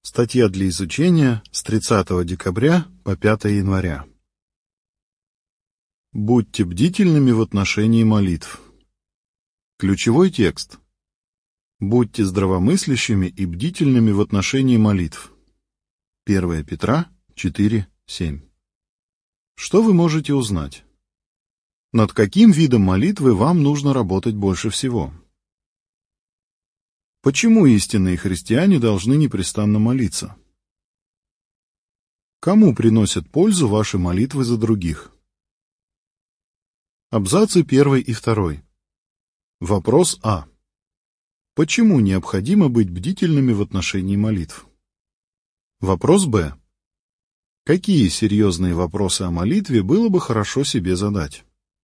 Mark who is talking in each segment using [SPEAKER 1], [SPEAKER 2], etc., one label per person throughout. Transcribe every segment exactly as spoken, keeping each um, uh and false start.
[SPEAKER 1] Статья для изучения с тридцатого декабря по пятое января. Будьте бдительными в отношении молитв. Ключевой текст. Будьте здравомыслящими и бдительными в отношении молитв. первое Петра четыре семь. Что вы можете узнать? Над каким видом молитвы вам нужно работать больше всего? Почему истинные христиане должны непрестанно молиться? Кому приносят пользу ваши молитвы за других? Абзацы первый и второй. Вопрос А. Почему необходимо быть бдительными в отношении молитв? Вопрос Б. Какие серьезные вопросы о молитве было бы хорошо себе задать?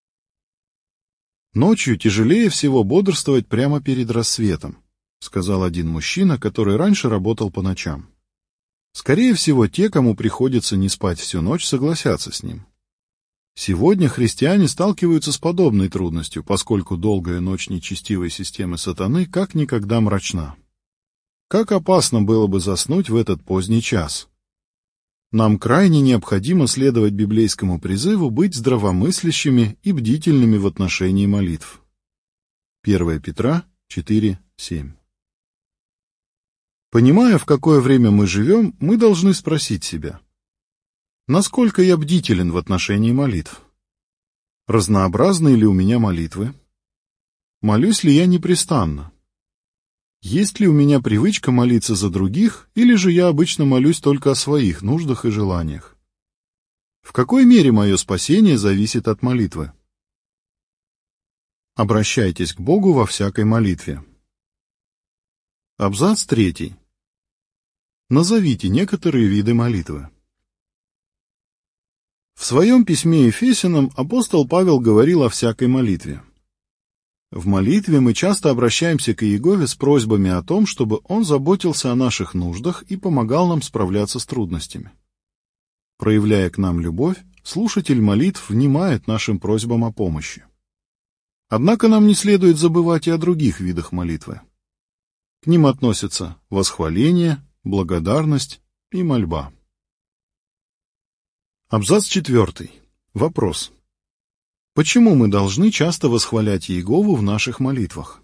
[SPEAKER 1] Ночью тяжелее всего бодрствовать прямо перед рассветом, сказал один мужчина, который раньше работал по ночам. Скорее всего, те, кому приходится не спать всю ночь, согласятся с ним. Сегодня христиане сталкиваются с подобной трудностью, поскольку долгая ночь нечестивой системы сатаны как никогда мрачна. Как опасно было бы заснуть в этот поздний час? Нам крайне необходимо следовать библейскому призыву быть здравомыслящими и бдительными в отношении молитв. первое Петра четыре семь. Понимая, в какое время мы живем, мы должны спросить себя, насколько я бдителен в отношении молитв? Разнообразны ли у меня молитвы? Молюсь ли я непрестанно? Есть ли у меня привычка молиться за других, или же я обычно молюсь только о своих нуждах и желаниях? В какой мере мое спасение зависит от молитвы? Обращайтесь к Богу во всякой молитве. Абзац третий. Назовите некоторые виды молитвы. В своем письме Ефесянам апостол Павел говорил о всякой молитве. В молитве мы часто обращаемся к Иегове с просьбами о том, чтобы Он заботился о наших нуждах и помогал нам справляться с трудностями. Проявляя к нам любовь, слушатель молитв внимает нашим просьбам о помощи. Однако нам не следует забывать и о других видах молитвы. К ним относятся восхваление, благодарность и мольба. Абзац четвертый. Вопрос. Почему мы должны часто восхвалять Иегову в наших молитвах?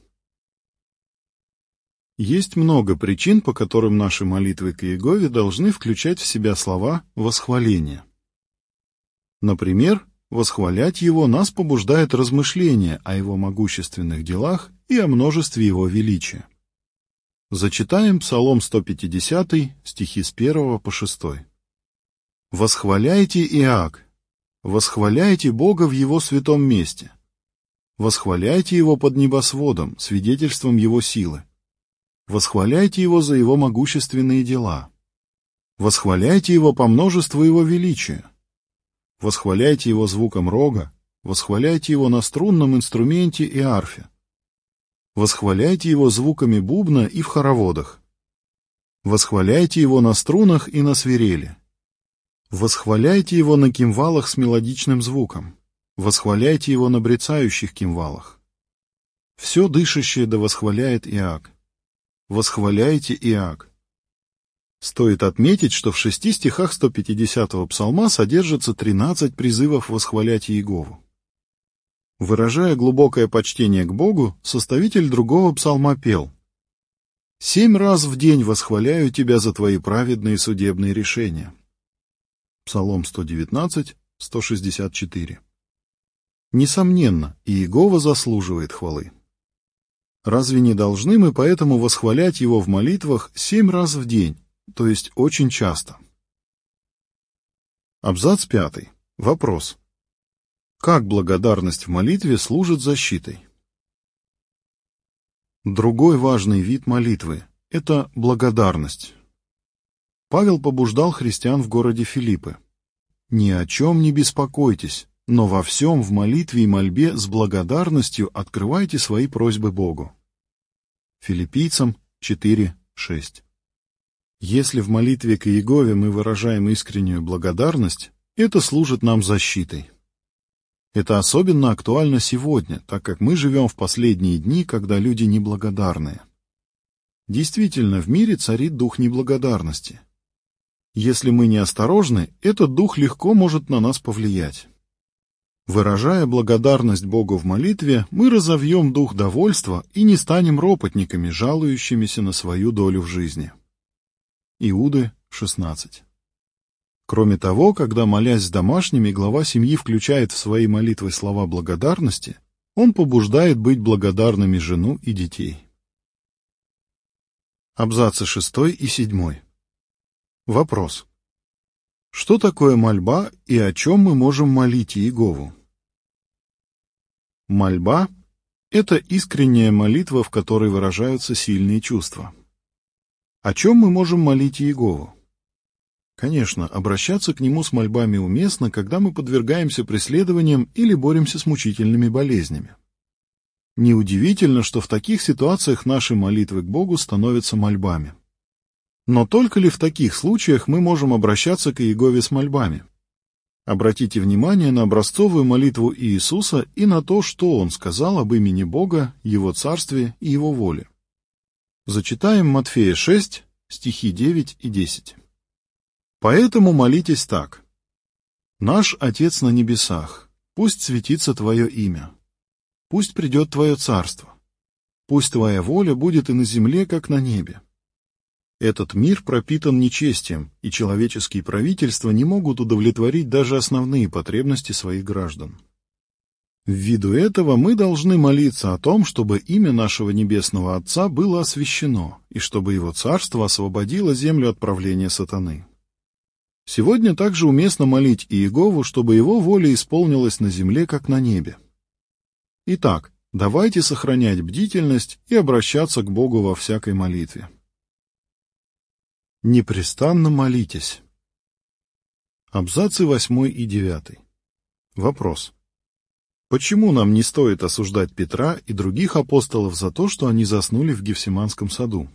[SPEAKER 1] Есть много причин, по которым наши молитвы к Иегове должны включать в себя слова восхваления. Например, восхвалять Его нас побуждает размышление о Его могущественных делах и о множестве Его величия. Зачитаем Псалом сто пятидесятый, стихи с первого по шестой. «Восхваляйте Иак, восхваляйте Бога в Его святом месте, восхваляйте Его под небосводом, свидетельством Его силы, восхваляйте Его за Его могущественные дела, восхваляйте Его по множеству Его величия, восхваляйте Его звуком рога, восхваляйте Его на струнном инструменте и арфе, восхваляйте Его звуками бубна и в хороводах. Восхваляйте Его на струнах и на свирели. Восхваляйте Его на кимвалах с мелодичным звуком. Восхваляйте Его на брецающих кимвалах. Все дышащее да восхваляет Иак. Восхваляйте Иак. Стоит отметить, что в шести стихах сто пятидесятого псалма содержится тринадцать призывов восхвалять Иегову. Выражая глубокое почтение к Богу, составитель другого псалма пел: «Семь раз в день восхваляю Тебя за Твои праведные судебные решения». Псалом сто девятнадцать, сто шестьдесят четыре. Несомненно, Иегова заслуживает хвалы. Разве не должны мы поэтому восхвалять Его в молитвах семь раз в день, то есть очень часто? Абзац пятый. Вопрос. Как благодарность в молитве служит защитой? Другой важный вид молитвы — это благодарность. Павел побуждал христиан в городе Филиппы: «Ни о чем не беспокойтесь, но во всем в молитве и мольбе с благодарностью открывайте свои просьбы Богу». Филиппийцам четыре шесть. Если в молитве к Иегове мы выражаем искреннюю благодарность, это служит нам защитой. Это особенно актуально сегодня, так как мы живем в последние дни, когда люди неблагодарные. Действительно, в мире царит дух неблагодарности. Если мы неосторожны, этот дух легко может на нас повлиять. Выражая благодарность Богу в молитве, мы разовьем дух довольства и не станем ропотниками, жалующимися на свою долю в жизни. Иуды шестнадцать. Кроме того, когда, молясь с домашними, глава семьи включает в свои молитвы слова благодарности, он побуждает быть благодарными жену и детей. Абзацы шестой и седьмой. Вопрос. Что такое мольба и о чем мы можем молить Иегову? Мольба — это искренняя молитва, в которой выражаются сильные чувства. О чем мы можем молить Иегову? Конечно, обращаться к Нему с мольбами уместно, когда мы подвергаемся преследованиям или боремся с мучительными болезнями. Неудивительно, что в таких ситуациях наши молитвы к Богу становятся мольбами. Но только ли в таких случаях мы можем обращаться к Иегове с мольбами? Обратите внимание на образцовую молитву Иисуса и на то, что Он сказал об имени Бога, Его Царстве и Его воле. Зачитаем Матфея шесть, стихи девять и десять. «Поэтому молитесь так. Наш Отец на небесах, пусть светится Твое имя. Пусть придет Твое Царство. Пусть Твоя воля будет и на земле, как на небе. Этот мир пропитан нечестием, и человеческие правительства не могут удовлетворить даже основные потребности своих граждан. Ввиду этого мы должны молиться о том, чтобы имя нашего Небесного Отца было освящено, и чтобы Его Царство освободило землю от правления сатаны. Сегодня также уместно молить Иегову, чтобы Его воля исполнилась на земле, как на небе. Итак, давайте сохранять бдительность и обращаться к Богу во всякой молитве. Непрестанно молитесь. Абзацы восьмой и девятый. Вопрос. Почему нам не стоит осуждать Петра и других апостолов за то, что они заснули в Гефсиманском саду?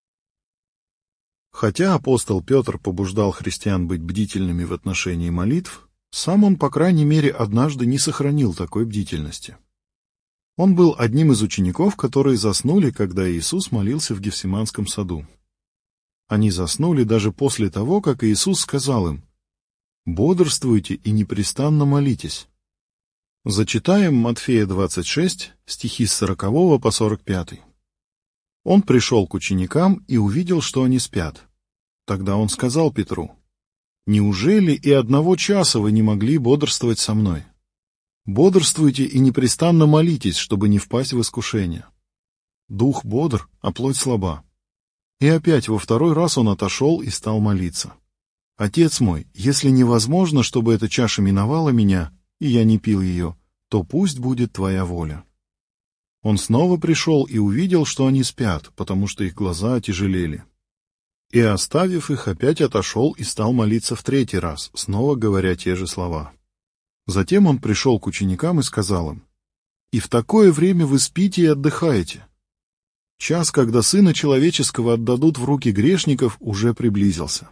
[SPEAKER 1] Хотя апостол Петр побуждал христиан быть бдительными в отношении молитв, сам он, по крайней мере, однажды не сохранил такой бдительности. Он был одним из учеников, которые заснули, когда Иисус молился в Гефсиманском саду. Они заснули даже после того, как Иисус сказал им: «Бодрствуйте и непрестанно молитесь». Зачитаем Матфея двадцать шесть, стихи с сорокового по сорок пятый. Он пришел к ученикам и увидел, что они спят. Тогда он сказал Петру: «Неужели и одного часа вы не могли бодрствовать со мной? Бодрствуйте и непрестанно молитесь, чтобы не впасть в искушение. Дух бодр, а плоть слаба». И опять во второй раз он отошел и стал молиться: «Отец мой, если невозможно, чтобы эта чаша миновала меня, и я не пил ее, то пусть будет Твоя воля». Он снова пришел и увидел, что они спят, потому что их глаза отяжелели. И, оставив их, опять отошел и стал молиться в третий раз, снова говоря те же слова. Затем он пришел к ученикам и сказал им: «И в такое время вы спите и отдыхаете. Час, когда Сына Человеческого отдадут в руки грешников, уже приблизился».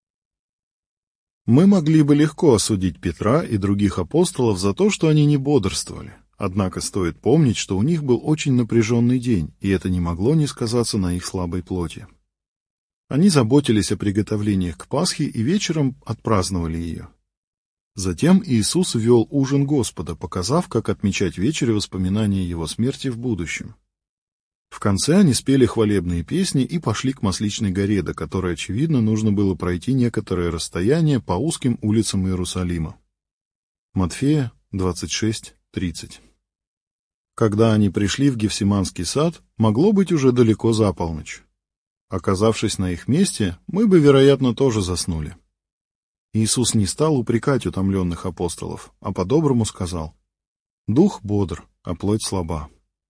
[SPEAKER 1] Мы могли бы легко осудить Петра и других апостолов за то, что они не бодрствовали, однако стоит помнить, что у них был очень напряженный день, и это не могло не сказаться на их слабой плоти. Они заботились о приготовлениях к Пасхе и вечером отпраздновали ее. Затем Иисус ввел ужин Господа, показав, как отмечать вечерю воспоминания Его смерти в будущем. В конце они спели хвалебные песни и пошли к Масличной горе, до которой, очевидно, нужно было пройти некоторое расстояние по узким улицам Иерусалима. Матфея двадцать шесть тридцать. Когда они пришли в Гефсиманский сад, могло быть уже далеко за полночь. Оказавшись на их месте, мы бы, вероятно, тоже заснули. Иисус не стал упрекать утомленных апостолов, а по-доброму сказал: «Дух бодр, а плоть слаба».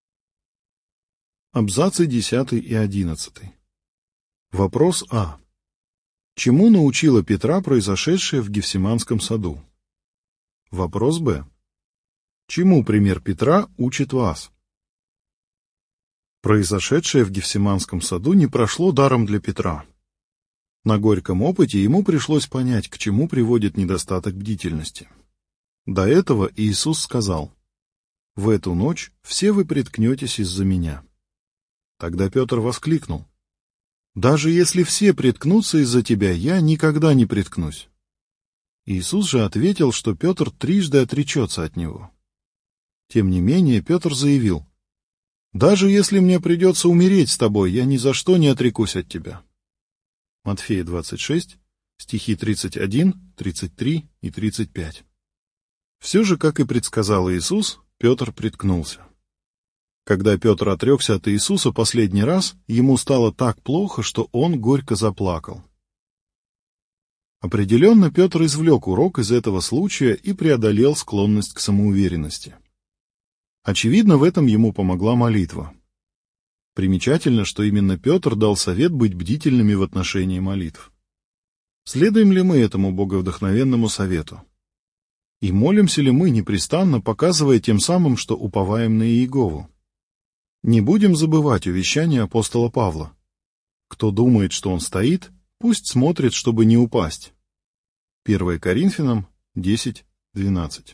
[SPEAKER 1] Абзацы десятый и одиннадцатый. Вопрос А. Чему научила Петра произошедшее в Гефсиманском саду? Вопрос Б. Чему пример Петра учит вас? Произошедшее в Гефсиманском саду не прошло даром для Петра. На горьком опыте ему пришлось понять, к чему приводит недостаток бдительности. До этого Иисус сказал: «В эту ночь все вы приткнетесь из-за меня». Тогда Петр воскликнул: Даже если все приткнутся из-за тебя, я никогда не приткнусь. Иисус же ответил, что Петр трижды отречется от него. Тем не менее, Петр заявил: «Даже если мне придется умереть с тобой, я ни за что не отрекусь от тебя». Матфея двадцать шесть, стихи тридцать один, тридцать три и тридцать пять. Все же, как и предсказал Иисус, Петр приткнулся. Когда Петр отрекся от Иисуса последний раз, ему стало так плохо, что он горько заплакал. Определенно, Петр извлек урок из этого случая и преодолел склонность к самоуверенности. Очевидно, в этом ему помогла молитва. Примечательно, что именно Петр дал совет быть бдительными в отношении молитв. Следуем ли мы этому боговдохновенному совету? И молимся ли мы непрестанно, показывая тем самым, что уповаем на Иегову? Не будем забывать увещание апостола Павла. Кто думает, что он стоит, пусть смотрит, чтобы не упасть. первое Коринфянам десять двенадцать.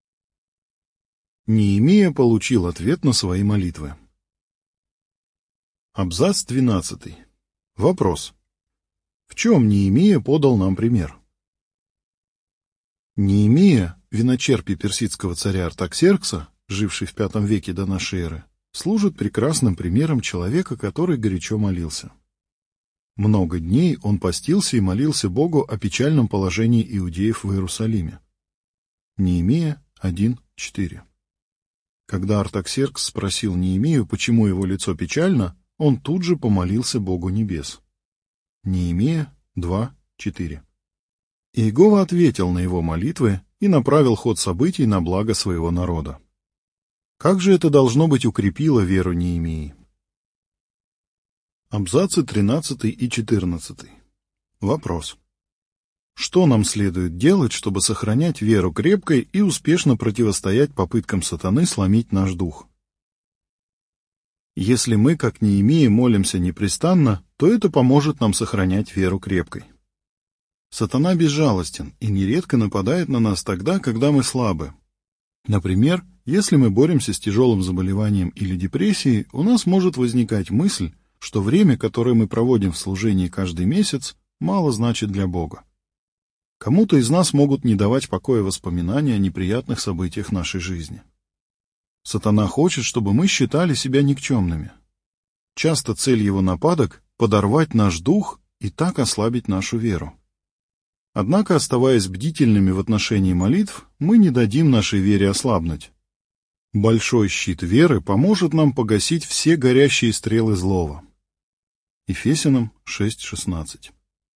[SPEAKER 1] Неемия получил ответ на свои молитвы. Абзац двенадцатый. Вопрос. В чем Неемия подал нам пример? Неемия, виночерпий персидского царя Артаксеркса, живший в пятом веке до нашей эры, служит прекрасным примером человека, который горячо молился. Много дней он постился и молился Богу о печальном положении иудеев в Иерусалиме. Неемия один четыре. Когда Артаксеркс спросил Неемию, почему его лицо печально, он тут же помолился Богу небес. Неемия два четыре. Иегова ответил на его молитвы и направил ход событий на благо своего народа. Как же это, должно быть, укрепило веру Неемии? Абзацы тринадцатый и четырнадцатый. Вопрос. Что нам следует делать, чтобы сохранять веру крепкой и успешно противостоять попыткам сатаны сломить наш дух? Если мы, как Неемия, молимся непрестанно, то это поможет нам сохранять веру крепкой. Сатана безжалостен и нередко нападает на нас тогда, когда мы слабы. Например, если мы боремся с тяжелым заболеванием или депрессией, у нас может возникать мысль, что время, которое мы проводим в служении каждый месяц, мало значит для Бога. Кому-то из нас могут не давать покоя воспоминания о неприятных событиях нашей жизни. Сатана хочет, чтобы мы считали себя никчемными. Часто цель его нападок — подорвать наш дух и так ослабить нашу веру. Однако, оставаясь бдительными в отношении молитв, мы не дадим нашей вере ослабнуть. Большой щит веры поможет нам погасить все горящие стрелы злого. Ефесянам шесть шестнадцать.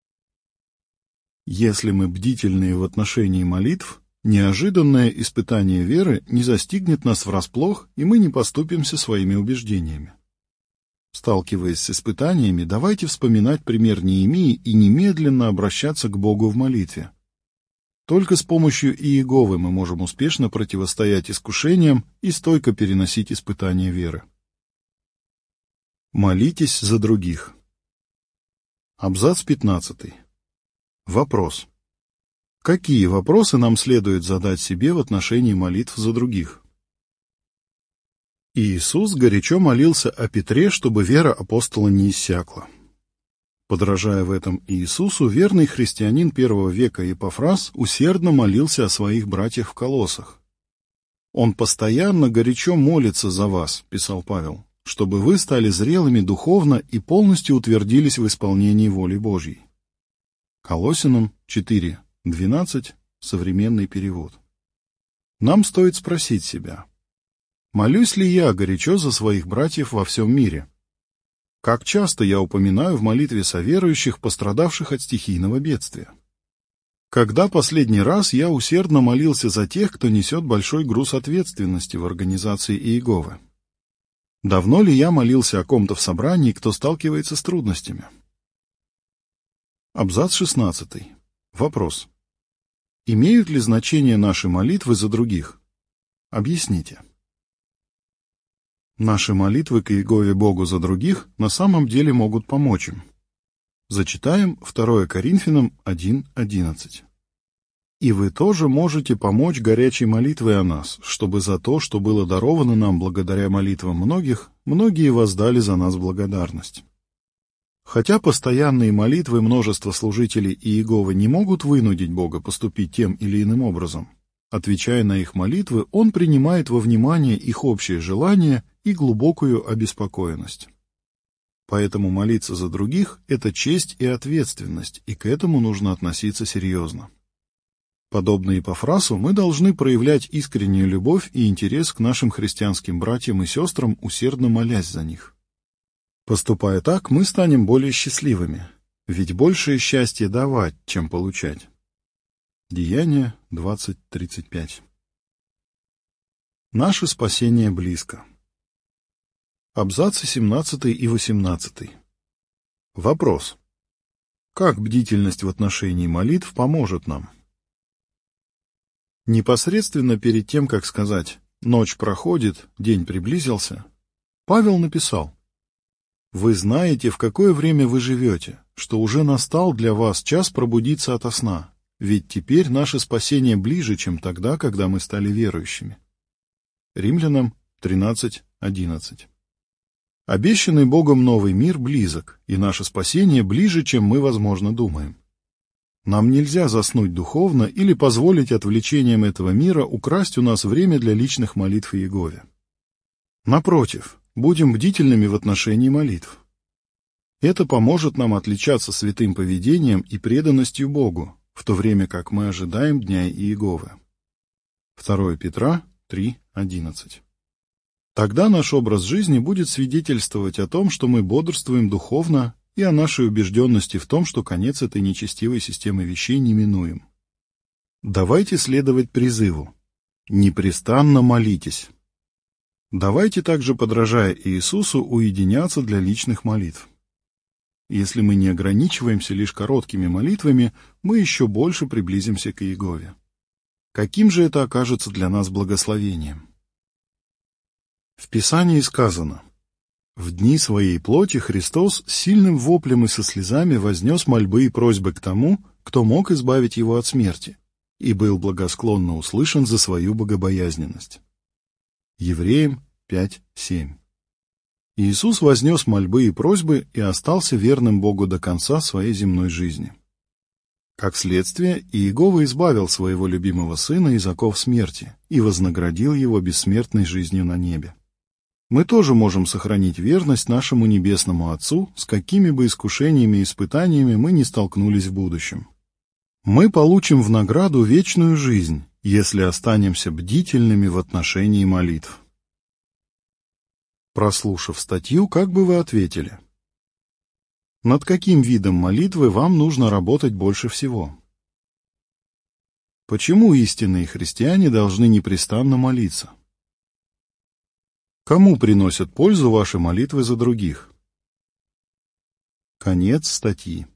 [SPEAKER 1] Если мы бдительные в отношении молитв, неожиданное испытание веры не застигнет нас врасплох, и мы не поступимся своими убеждениями. Сталкиваясь с испытаниями, давайте вспоминать пример Неемии и немедленно обращаться к Богу в молитве. Только с помощью Иеговы мы можем успешно противостоять искушениям и стойко переносить испытания веры. Молитесь за других. Абзац пятнадцатый. Вопрос. Какие вопросы нам следует задать себе в отношении молитв за других? Иисус горячо молился о Петре, чтобы вера апостола не иссякла. Подражая в этом Иисусу, верный христианин первого века Епафрас усердно молился о своих братьях в Колоссах. «Он постоянно горячо молится за вас», — писал Павел, «чтобы вы стали зрелыми духовно и полностью утвердились в исполнении воли Божьей». Колоссянам четыре двенадцать, современный перевод. Нам стоит спросить себя, молюсь ли я горячо за своих братьев во всем мире? Как часто я упоминаю в молитве соверующих, пострадавших от стихийного бедствия? Когда последний раз я усердно молился за тех, кто несет большой груз ответственности в организации Иеговы? Давно ли я молился о ком-то в собрании, кто сталкивается с трудностями? Абзац шестнадцатый. Вопрос. Имеют ли значение наши молитвы за других? Объясните. Наши молитвы к Иегове Богу за других на самом деле могут помочь им. Зачитаем второе Коринфянам один одиннадцать. «И вы тоже можете помочь горячей молитвой о нас, чтобы за то, что было даровано нам благодаря молитвам многих, многие воздали за нас благодарность». Хотя постоянные молитвы множества служителей Иеговы не могут вынудить Бога поступить тем или иным образом, отвечая на их молитвы, Он принимает во внимание их общие желания и глубокую обеспокоенность. Поэтому молиться за других — это честь и ответственность, и к этому нужно относиться серьезно. Подобно Эпафрасу, мы должны проявлять искреннюю любовь и интерес к нашим христианским братьям и сестрам, усердно молясь за них. Поступая так, мы станем более счастливыми, ведь большее счастье давать, чем получать. Деяния двадцать тридцать пять. Наше спасение близко. Абзацы семнадцатый и восемнадцатый. Вопрос. Как бдительность в отношении молитв поможет нам? Непосредственно перед тем, как сказать «ночь проходит, день приблизился», Павел написал: «Вы знаете, в какое время вы живете, что уже настал для вас час пробудиться ото сна, ведь теперь наше спасение ближе, чем тогда, когда мы стали верующими». Римлянам тринадцать одиннадцать. Обещанный Богом новый мир близок, и наше спасение ближе, чем мы, возможно, думаем. Нам нельзя заснуть духовно или позволить отвлечениям этого мира украсть у нас время для личных молитв Иегове. Напротив, будем бдительными в отношении молитв. Это поможет нам отличаться святым поведением и преданностью Богу, в то время как мы ожидаем дня Иеговы. второе Петра три одиннадцать. Тогда наш образ жизни будет свидетельствовать о том, что мы бодрствуем духовно, и о нашей убежденности в том, что конец этой нечестивой системы вещей неминуем. Давайте следовать призыву: непрестанно молитесь. Давайте также, подражая Иисусу, уединяться для личных молитв. Если мы не ограничиваемся лишь короткими молитвами, мы еще больше приблизимся к Иегове. Каким же это окажется для нас благословением? В Писании сказано: «В дни своей плоти Христос с сильным воплем и со слезами вознес мольбы и просьбы к тому, кто мог избавить его от смерти, и был благосклонно услышан за свою богобоязненность». Евреям пять семь. Иисус вознес мольбы и просьбы и остался верным Богу до конца своей земной жизни. Как следствие, Иегова избавил своего любимого сына из оков смерти и вознаградил его бессмертной жизнью на небе. Мы тоже можем сохранить верность нашему Небесному Отцу, с какими бы искушениями и испытаниями мы ни столкнулись в будущем. Мы получим в награду вечную жизнь, если останемся бдительными в отношении молитв. Прослушав статью, как бы вы ответили? Над каким видом молитвы вам нужно работать больше всего? Почему истинные христиане должны непрестанно молиться? Кому приносят пользу ваши молитвы за других? Конец статьи.